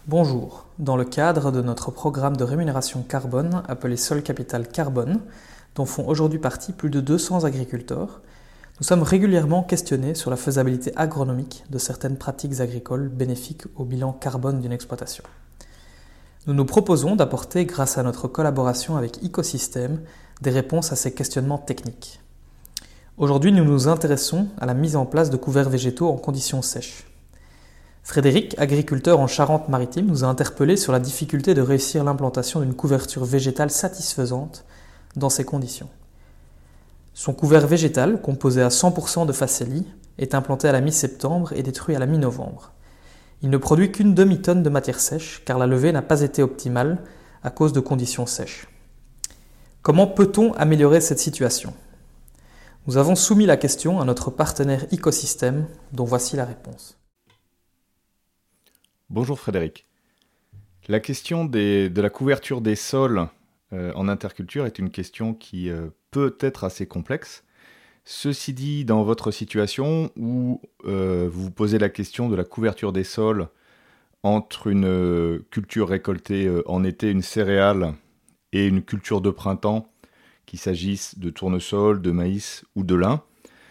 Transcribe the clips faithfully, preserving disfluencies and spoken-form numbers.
Bonjour, dans le cadre de notre programme de rémunération carbone appelé Sol Capital Carbone, dont font aujourd'hui partie plus de deux cents agriculteurs, nous sommes régulièrement questionnés sur la faisabilité agronomique de certaines pratiques agricoles bénéfiques au bilan carbone d'une exploitation. Nous nous proposons d'apporter, grâce à notre collaboration avec Ecosystème, des réponses à ces questionnements techniques. Aujourd'hui, nous nous intéressons à la mise en place de couverts végétaux en conditions sèches. Frédéric, agriculteur en Charente-Maritime, nous a interpellés sur la difficulté de réussir l'implantation d'une couverture végétale satisfaisante dans ces conditions. Son couvert végétal, composé à cent pour cent de facélie, est implanté à la mi-septembre et détruit à la mi-novembre. Il ne produit qu'une demi-tonne de matière sèche, car la levée n'a pas été optimale à cause de conditions sèches. Comment peut-on améliorer cette situation ? Nous avons soumis la question à notre partenaire Ecosystème, dont voici la réponse. Bonjour Frédéric. La question des, de la couverture des sols euh, en interculture est une question qui euh, peut être assez complexe. Ceci dit, dans votre situation où euh, vous vous posez la question de la couverture des sols entre une euh, culture récoltée euh, en été, une céréale, et une culture de printemps, qu'il s'agisse de tournesol, de maïs ou de lin,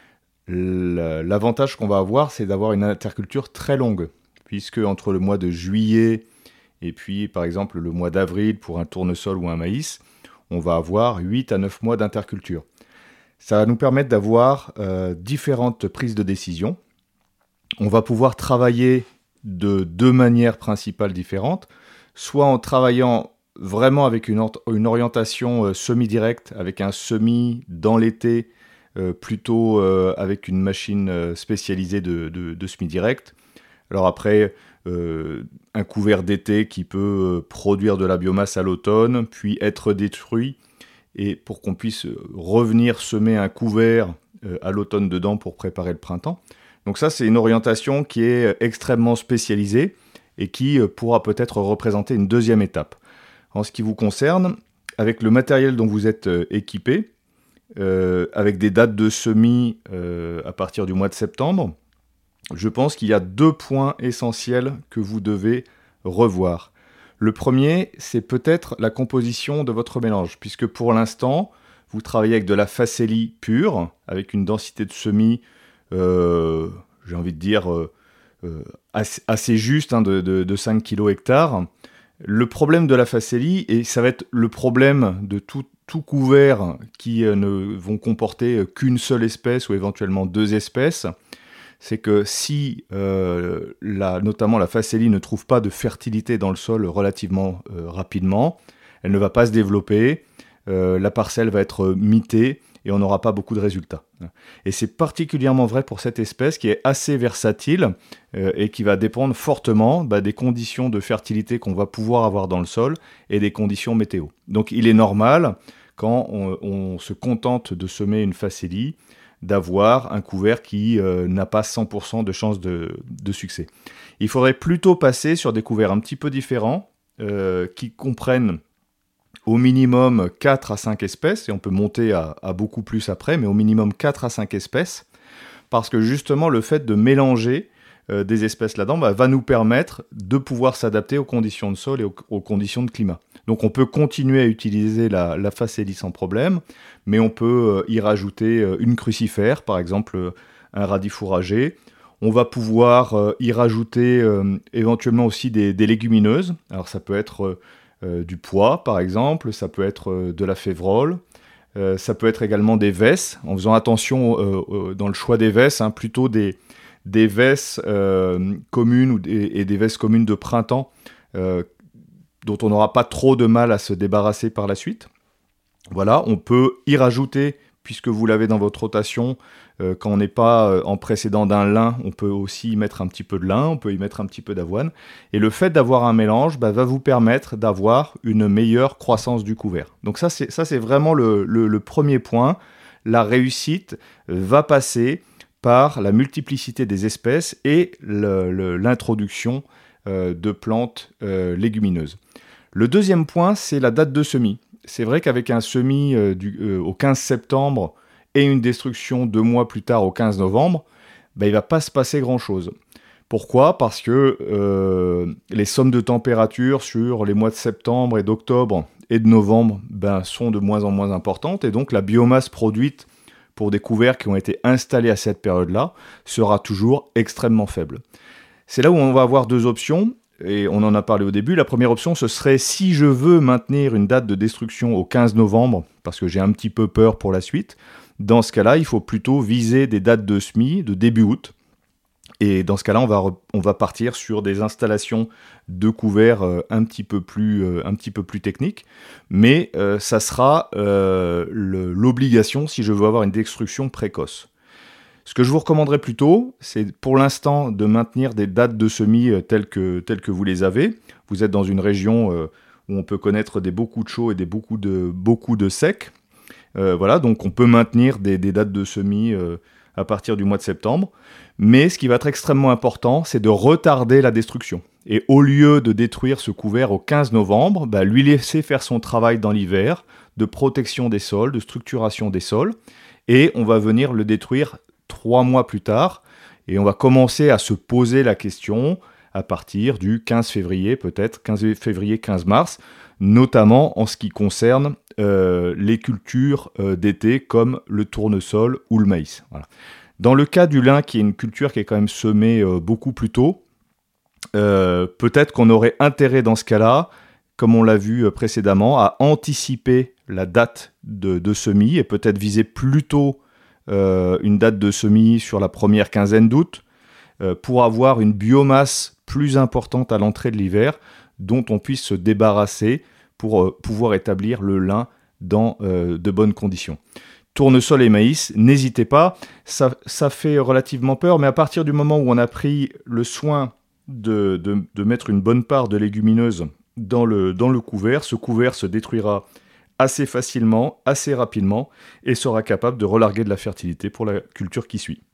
l'avantage qu'on va avoir, c'est d'avoir une interculture très longue, puisque entre le mois de juillet et puis par exemple le mois d'avril pour un tournesol ou un maïs, on va avoir huit à neuf mois d'interculture. Ça va nous permettre d'avoir euh, différentes prises de décision. On va pouvoir travailler de deux manières principales différentes, soit en travaillant vraiment avec une, or- une orientation euh, semi-directe, avec un semis dans l'été, euh, plutôt euh, avec une machine euh, spécialisée de, de, de semi-direct. Alors après, euh, un couvert d'été qui peut euh, produire de la biomasse à l'automne, puis être détruit, et pour qu'on puisse revenir semer un couvert euh, à l'automne dedans pour préparer le printemps. Donc ça, c'est une orientation qui est extrêmement spécialisée et qui euh, pourra peut-être représenter une deuxième étape. En ce qui vous concerne, avec le matériel dont vous êtes euh, équipé, euh, avec des dates de semis euh, à partir du mois de septembre, je pense qu'il y a deux points essentiels que vous devez revoir. Le premier, c'est peut-être la composition de votre mélange, puisque pour l'instant, vous travaillez avec de la facélie pure, avec une densité de semis, euh, j'ai envie de dire, euh, euh, assez, assez juste, hein, de, de, de cinq kilos hectares. Le problème de la facélie, et ça va être le problème de tout, tout couvert qui euh, ne vont comporter qu'une seule espèce ou éventuellement deux espèces, c'est que si, euh, la, notamment la facélie ne trouve pas de fertilité dans le sol relativement euh, rapidement, elle ne va pas se développer, euh, la parcelle va être mitée et on n'aura pas beaucoup de résultats. Et c'est particulièrement vrai pour cette espèce qui est assez versatile euh, et qui va dépendre fortement bah, des conditions de fertilité qu'on va pouvoir avoir dans le sol et des conditions météo. Donc il est normal, quand on, on se contente de semer une facélie, d'avoir un couvert qui euh, n'a pas cent pour cent de chances de, de succès. Il faudrait plutôt passer sur des couverts un petit peu différents, euh, qui comprennent au minimum quatre à cinq espèces, et on peut monter à, à beaucoup plus après, mais au minimum quatre à cinq espèces, parce que justement le fait de mélanger euh, des espèces là-dedans bah, va nous permettre de pouvoir s'adapter aux conditions de sol et aux, aux conditions de climat. Donc on peut continuer à utiliser la, la facélie sans problème, mais on peut euh, y rajouter euh, une crucifère, par exemple euh, un radis fourragé. On va pouvoir euh, y rajouter euh, éventuellement aussi des, des légumineuses. Alors ça peut être euh, du pois, par exemple, ça peut être euh, de la févrole, euh, ça peut être également des vesses, en faisant attention euh, euh, dans le choix des vesses, hein, plutôt des, des vesses euh, communes ou des, et des vesses communes de printemps, euh, dont on n'aura pas trop de mal à se débarrasser par la suite. Voilà, on peut y rajouter, puisque vous l'avez dans votre rotation, euh, quand on n'est pas euh, en précédent d'un lin, on peut aussi y mettre un petit peu de lin, on peut y mettre un petit peu d'avoine. Et le fait d'avoir un mélange bah, va vous permettre d'avoir une meilleure croissance du couvert. Donc ça, c'est, ça, c'est vraiment le, le, le premier point. La réussite va passer par la multiplicité des espèces et le, le, l'introduction euh, de plantes euh, légumineuses. Le deuxième point, c'est la date de semis. C'est vrai qu'avec un semis euh, du, euh, au quinze septembre et une destruction deux mois plus tard au quinze novembre, bah, il ne va pas se passer grand-chose. Pourquoi ? Parce que euh, les sommes de température sur les mois de septembre et d'octobre et de novembre ben, sont de moins en moins importantes, et donc la biomasse produite pour des couverts qui ont été installés à cette période-là sera toujours extrêmement faible. C'est là où on va avoir deux options, et on en a parlé au début. La première option, ce serait si je veux maintenir une date de destruction au quinze novembre, parce que j'ai un petit peu peur pour la suite, dans ce cas-là, il faut plutôt viser des dates de semis de début août. Et dans ce cas-là, on va, re- on va partir sur des installations de couverts euh, un, petit peu plus, euh, un petit peu plus techniques. Mais euh, ça sera euh, le- l'obligation si je veux avoir une destruction précoce. Ce que je vous recommanderais plutôt, c'est pour l'instant de maintenir des dates de semis euh, telles que, telles que vous les avez. Vous êtes dans une région euh, où on peut connaître des beaucoup de chauds et des beaucoup de, beaucoup de secs. Euh, voilà, donc on peut maintenir des, des dates de semis euh, à partir du mois de septembre. Mais ce qui va être extrêmement important, c'est de retarder la destruction. Et au lieu de détruire ce couvert au quinze novembre, bah, lui laisser faire son travail dans l'hiver, de protection des sols, de structuration des sols, et on va venir le détruire trois mois plus tard, et on va commencer à se poser la question à partir du quinze février, peut-être quinze février, quinze mars, notamment en ce qui concerne euh, les cultures euh, d'été comme le tournesol ou le maïs. Voilà. Dans le cas du lin, qui est une culture qui est quand même semée euh, beaucoup plus tôt, euh, peut-être qu'on aurait intérêt dans ce cas-là, comme on l'a vu euh, précédemment, à anticiper la date de, de semis et peut-être viser plutôt euh, une date de semis sur la première quinzaine d'août euh, pour avoir une biomasse plus importante à l'entrée de l'hiver dont on puisse se débarrasser pour euh, pouvoir établir le lin dans euh, de bonnes conditions. Tournesol et maïs, n'hésitez pas, ça, ça fait relativement peur, mais à partir du moment où on a pris le soin de, de, de mettre une bonne part de légumineuses dans le, dans le couvert, ce couvert se détruira assez facilement, assez rapidement, et sera capable de relarguer de la fertilité pour la culture qui suit.